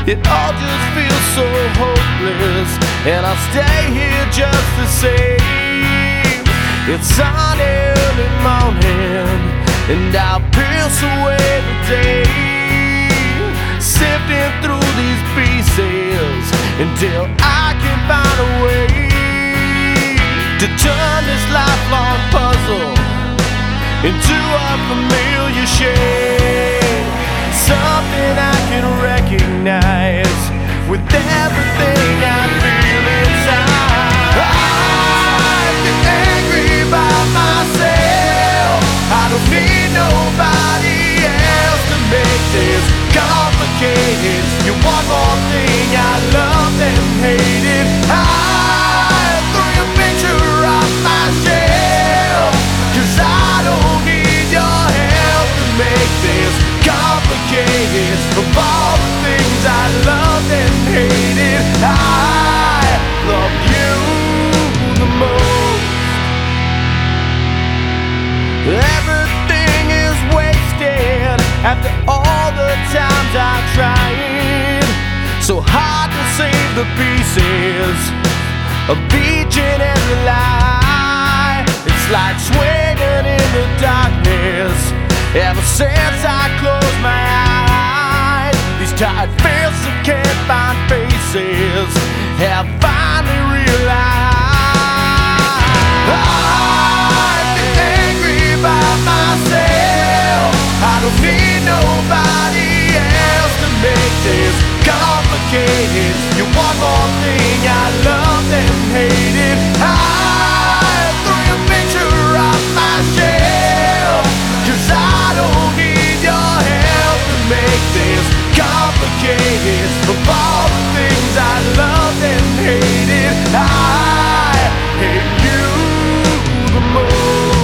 It all just feels so hopeless, and I'll stay here just the same. It's sunny early morning, and I'll pierce away the day, sifting through these pieces until I can find a way to turn this lifelong puzzle into a familiar shape, something I can recognize with everything I feel inside. I've been angry by myself. I don't need nobody else to make this complicated. You're one more thing I loved and hated. I threw your picture off my shelf, 'cause I don't need your help to make this complicated. Of all the things I loved and hated, I love you the most. Everything is wasted after all the times I tried so hard to save the pieces of each and every lie. It's like swinging in the darkness. Ever since I closed my eyes, these tired fists that can't find faces have finally realized I've been angry by myself. I don't need nobody else to make this complicated. You're one more thing I loved and hated. I threw your picture off my shelf, 'cause I don't need your help to make this complicated. Of all the things I loved and hated, I hate you the most.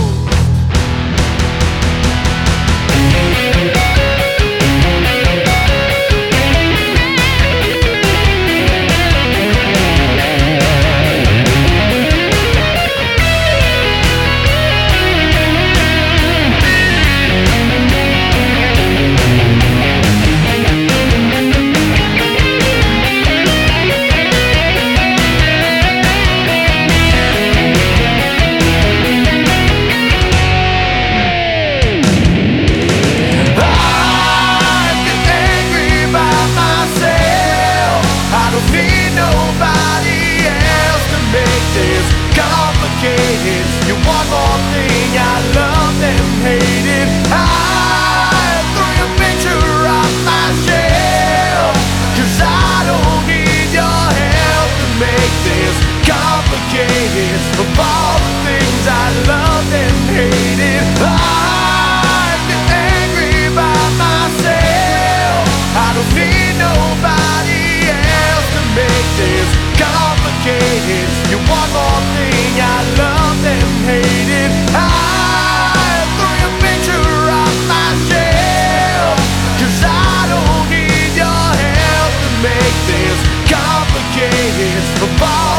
You're one more thing I loved and hated. I threw your picture off my shelf, 'cause I don't need your help to make this complicated. Of all the things I loved and hated, I've been angry by myself. I don't need nobody else to make this complicated. You're one more thing I loved and hated. I threw your picture off my shelf, 'cause I don't need your help to make this complicated. Of all